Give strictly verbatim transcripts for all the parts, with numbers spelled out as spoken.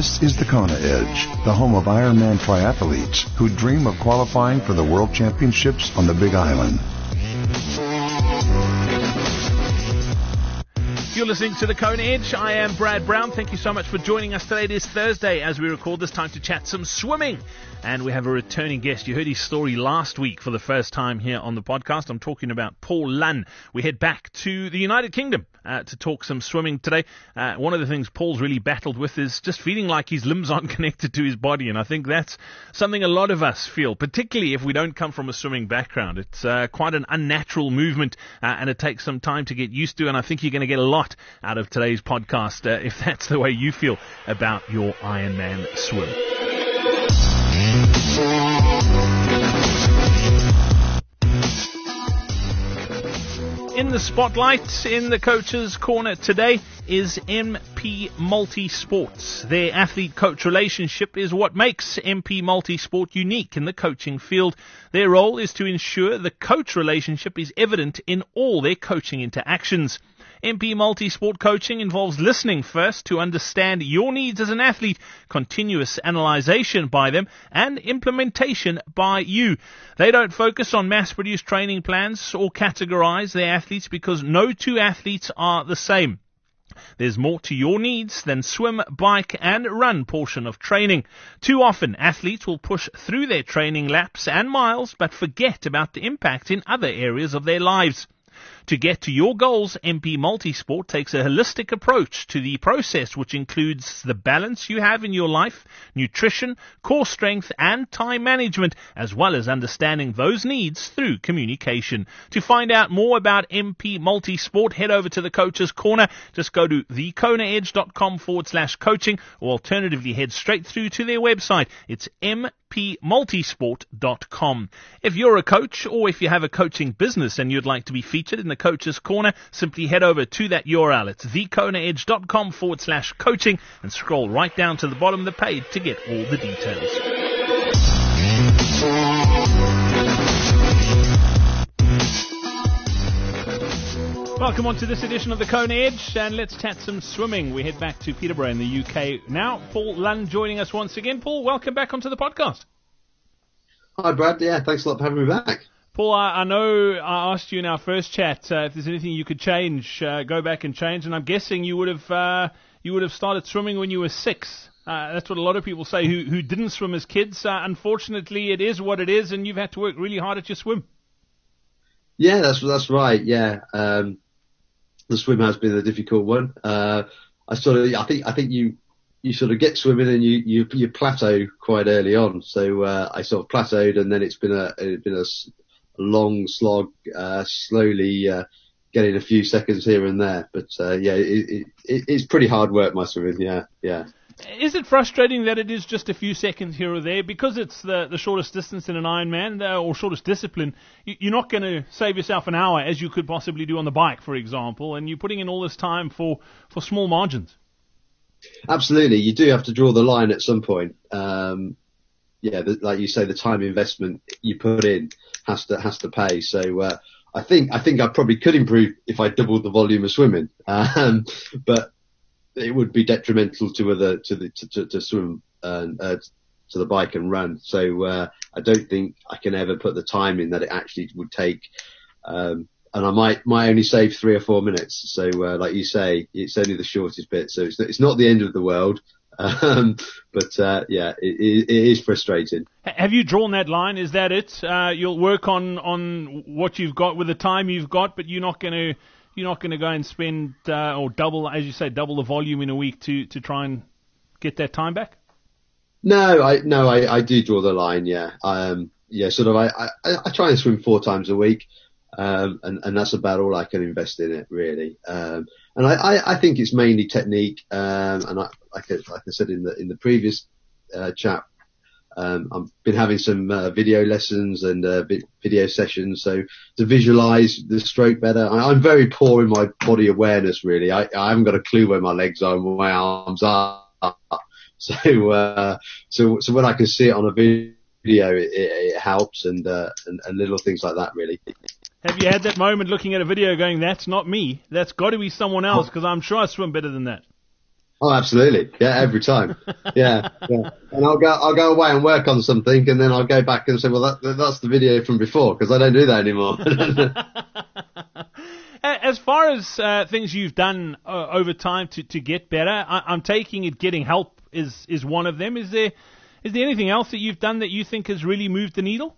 This is the Kona Edge, the home of Ironman triathletes who dream of qualifying for the World Championships on the Big Island. You're listening to the Kona Edge. I am Brad Brown. Thank you so much for joining us today. It is Thursday as we record this time to chat some swimming. And we have a returning guest. You heard his story last week for the first time here on the podcast. I'm talking about Paul Lunn. We head back to the United Kingdom uh, to talk some swimming today. Uh, one of the things Paul's really battled with is just feeling like his limbs aren't connected to his body. And I think that's something a lot of us feel, particularly if we don't come from a swimming background. It's uh, quite an unnatural movement uh, and it takes some time to get used to. And I think you're going to get a lot out of today's podcast uh, if that's the way you feel about your Ironman swim. In the spotlight, in the coach's corner today, is M P Multisport. Their athlete-coach relationship is what makes M P Multisport unique in the coaching field. Their role is to ensure the coach relationship is evident in all their coaching interactions. M P Multisport coaching involves listening first to understand your needs as an athlete, continuous analyzation by them, and implementation by you. They don't focus on mass-produced training plans or categorize their athletes because no two athletes are the same. There's more to your needs than swim, bike and run portion of training. Too often, athletes will push through their training laps and miles but forget about the impact in other areas of their lives. To get to your goals, M P Multisport takes a holistic approach to the process, which includes the balance you have in your life, nutrition, core strength, and time management, as well as understanding those needs through communication. To find out more about M P Multisport, head over to the Coach's Corner. Just go to thekonaedge.com forward slash coaching, or alternatively head straight through to their website. It's M P multisport dot com. If you're a coach or if you have a coaching business and you'd like to be featured in the Coach's Corner, simply head over to that U R L. It's thekonaedge.com forward slash coaching and scroll right down to the bottom of the page to get all the details. Welcome on to this edition of the Kona Edge, and let's chat some swimming. We head back to Peterborough in the U K now. Paul Lunn joining us once again. Paul, welcome back onto the podcast. Hi, Brad. Yeah, thanks a lot for having me back. Paul, I, I know I asked you in our first chat uh, if there's anything you could change, uh, go back and change, and I'm guessing you would have uh, you would have started swimming when you were six. Uh, that's what a lot of people say who, who didn't swim as kids. Uh, unfortunately, it is what it is, and you've had to work really hard at your swim. Yeah, that's that's right. Yeah. Um, The swim has been a difficult one. Uh, I sort of, I think, I think you, you sort of get swimming and you, you, you plateau quite early on. So, uh, I sort of plateaued and then it's been a, it's been a, a long slog, uh, slowly, uh, getting a few seconds here and there. But, uh, yeah, it, it, it, it's pretty hard work, my swimming. Yeah, yeah. Is it frustrating that it is just a few seconds here or there? Because it's the, the shortest distance in an Ironman, uh, or shortest discipline, you, you're not going to save yourself an hour as you could possibly do on the bike, for example, and you're putting in all this time for, for small margins. Absolutely. You do have to draw the line at some point. Um, yeah, the, like you say, the time investment you put in has to, has to pay. So, uh, I think, I think I probably could improve if I doubled the volume of swimming. Um, but, it would be detrimental to other to the to, to, to swim and uh, to the bike and run. So uh, I don't think I can ever put the time in that it actually would take. Um, and I might might only save three or four minutes. So uh, like you say, it's only the shortest bit. So it's it's not the end of the world. Um, but uh, yeah, it, it is frustrating. Have you drawn that line? Is that it? Uh, you'll work on on what you've got with the time you've got, but you're not going to. You're not going to go and spend, uh, or double, as you say, double the volume in a week to, to try and get that time back? No, I, no, I, I do draw the line. Yeah. Um, yeah, sort of, I, I, I try and swim four times a week. Um, and, and that's about all I can invest in it, really. Um, and I, I, I think it's mainly technique. Um, and I, like, I, like I said in the, in the previous, uh, chat, Um, I've been having some uh, video lessons and uh, vi- video sessions, so to visualize the stroke better. I, I'm very poor in my body awareness, really. I, I haven't got a clue where my legs are and where my arms are. So, uh, so, so when I can see it on a video, it, it, it helps, and, uh, and and little things like that, really. Have you had that moment looking at a video going, "That's not me. That's got to be someone else," because I'm sure I swim better than that. Oh, absolutely. Yeah, every time. Yeah, yeah. And I'll go, I'll go away and work on something, and then I'll go back and say, well, that, that's the video from before, because I don't do that anymore. As far as uh, things you've done uh, over time to, to get better, I, I'm taking it getting help is, is one of them. Is there is there anything else that you've done that you think has really moved the needle?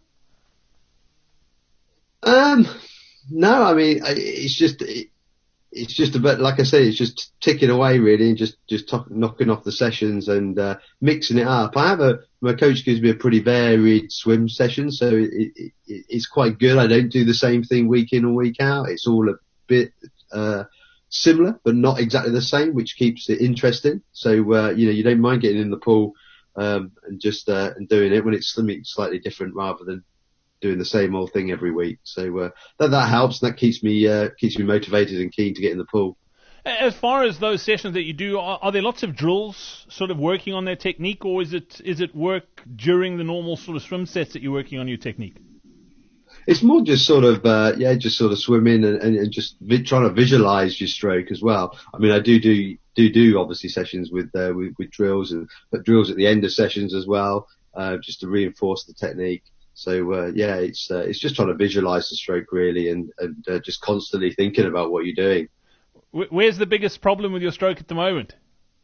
Um, no, I mean, it's just, it, it's just a bit, like I say, it's just ticking away really, and just, just talk, knocking off the sessions and, uh, mixing it up. I have a, my coach gives me a pretty varied swim session, so it, it, it, it's quite good. I don't do the same thing week in or week out. It's all a bit, uh, similar, but not exactly the same, which keeps it interesting. So, uh, you know, you don't mind getting in the pool, um, and just, uh, and doing it when it's something slightly different rather than doing the same old thing every week. So, uh, that, that helps, and that keeps me, uh, keeps me motivated and keen to get in the pool. As far as those sessions that you do, are, are there lots of drills sort of working on their technique, or is it, is it work during the normal sort of swim sets that you're working on your technique? It's more just sort of, uh, yeah, just sort of swimming and, and, and just vi- trying to visualize your stroke as well. I mean, I do do, do, do obviously sessions with, uh, with, with drills and, but drills at the end of sessions as well, uh, just to reinforce the technique. So, uh, yeah, it's, uh, it's just trying to visualize the stroke really, and, and, uh, just constantly thinking about what you're doing. Where's the biggest problem with your stroke at the moment?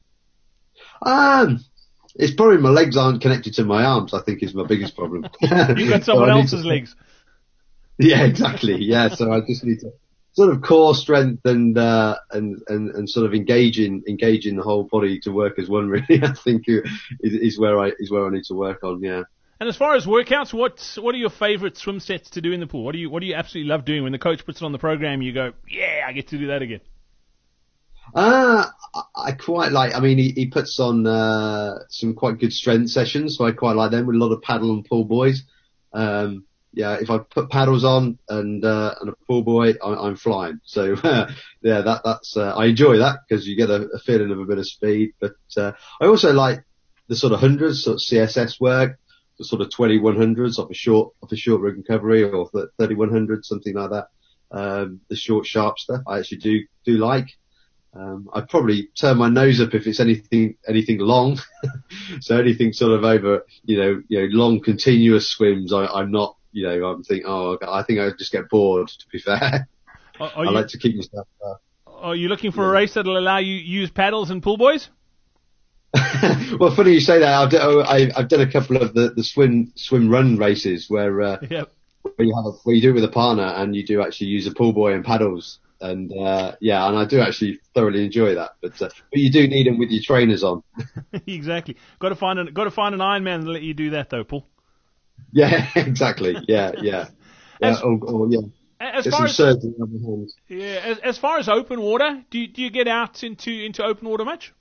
Um, it's probably my legs aren't connected to my arms, I think is my biggest problem. You've got someone so else's to, legs. Yeah, exactly. Yeah, so I just need to sort of core strength and uh, and, and and sort of engaging engaging the whole body to work as one. Really, I think is, is where I is where I need to work on. Yeah. And as far as workouts, what what are your favourite swim sets to do in the pool? What do you what do you absolutely love doing when the coach puts it on the program? You go, yeah, I get to do that again. Uh, I quite like, I mean, he, he puts on, uh, some quite good strength sessions, so I quite like them with a lot of paddle and pull buoys. Um, yeah, if I put paddles on and, uh, and a pull buoy, I, I'm flying. So, uh, yeah, that, that's, uh, I enjoy that because you get a, a feeling of a bit of speed, but, uh, I also like the sort of hundreds, sort of C S S work, the sort of twenty-one hundreds off a short, off a short recovery or thirty-one hundred, something like that. Um, the short sharp stuff I actually do, do like. Um, I'd probably turn my nose up if it's anything, anything long. So anything sort of over, you know, you know, long continuous swims, I, I'm not, you know, I'm thinking, oh, I think I just get bored, to be fair. Are, are I you, like to keep myself, uh, Are you looking for yeah. a race that'll allow you use paddles and pull buoys? Well, funny you say that. I've done, I've done a couple of the, the swim, swim run races where, uh, yep. where you have a, where you do it with a partner and you do actually use a pull buoy and paddles. And, uh, yeah, and I do actually thoroughly enjoy that, but, uh, but you do need them with your trainers on. Exactly. Got to find an, got to find an Ironman to let you do that though, Paul. Yeah, exactly. Yeah, yeah. As, uh, or, or, yeah. As Get far some as, surgery on the hands. Yeah, as, as far as open water, do you, do you get out into, into open water much?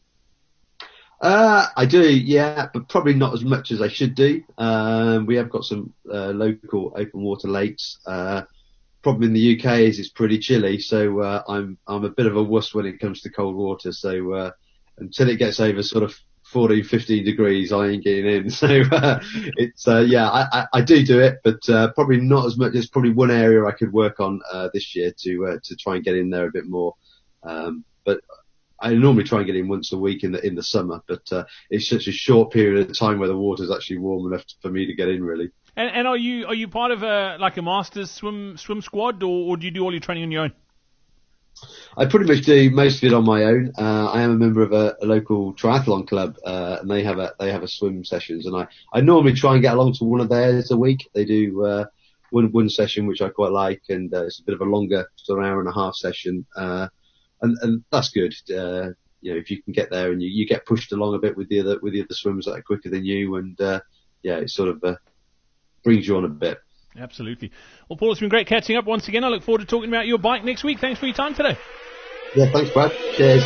Uh, I do, yeah, but probably not as much as I should do. Um, we have got some, uh, local open water lakes, uh, problem in the U K is it's pretty chilly, so uh, I'm I'm a bit of a wuss when it comes to cold water. So uh, until it gets over sort of fourteen, fifteen degrees, I ain't getting in. So uh, it's uh, yeah, I, I, I do do it, but uh, probably not as much. There's probably one area I could work on uh, this year to uh, to try and get in there a bit more. Um, but I normally try and get in once a week in the in the summer, but uh, it's such a short period of time where the water's actually warm enough for me to get in, really. And, and are you are you part of a like a masters swim swim squad, or, or do you do all your training on your own? I pretty much do most of it on my own. Uh, I am a member of a, a local triathlon club, uh, and they have a they have a swim sessions, and I, I normally try and get along to one of theirs a week. They do uh, one one session which I quite like, and uh, it's a bit of a longer sort of hour and a half session, uh, and and that's good. Uh, you know, if you can get there and you, you get pushed along a bit with the other with the other swimmers that are quicker than you, and uh, yeah, it's sort of uh, brings you on a bit. Absolutely. Well, Paul, it's been great catching up once again. I look forward to talking about your bike next week. Thanks for your time today. Yeah, thanks, Brad. Cheers.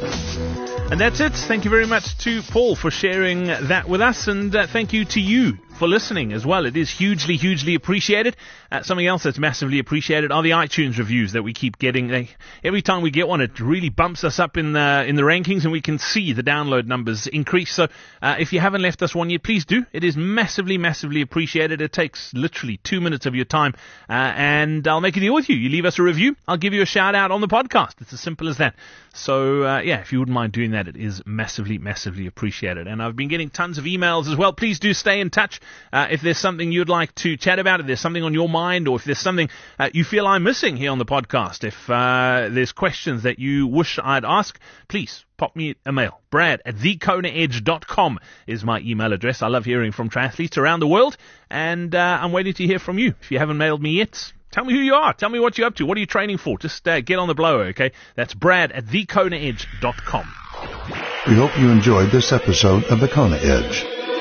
And that's it. Thank you very much to Paul for sharing that with us, and uh, thank you to you for listening as well. It is hugely, hugely appreciated. Uh, something else that's massively appreciated are the iTunes reviews that we keep getting. They, every time we get one, it really bumps us up in the in the rankings, and we can see the download numbers increase. So uh, if you haven't left us one yet, please do. It is massively, massively appreciated. It takes literally two minutes of your time, uh, and I'll make a deal with you. You leave us a review, I'll give you a shout out on the podcast. It's as simple as that. So uh, yeah, if you wouldn't mind doing that, it is massively, massively appreciated. And I've been getting tons of emails as well. Please do stay in touch. Uh, if there's something you'd like to chat about, if there's something on your mind, or if there's something uh, you feel I'm missing here on the podcast, if uh, there's questions that you wish I'd ask, please pop me a mail. Brad at the kona edge dot com is my email address. I love hearing from triathletes around the world, and uh, I'm waiting to hear from you. If you haven't mailed me yet, tell me who you are. Tell me what you're up to. What are you training for? Just uh, get on the blower, okay? That's Brad at the kona edge dot com. We hope you enjoyed this episode of The Kona Edge.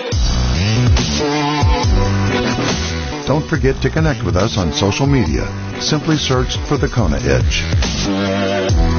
Don't forget to connect with us on social media. Simply search for The Kona Edge.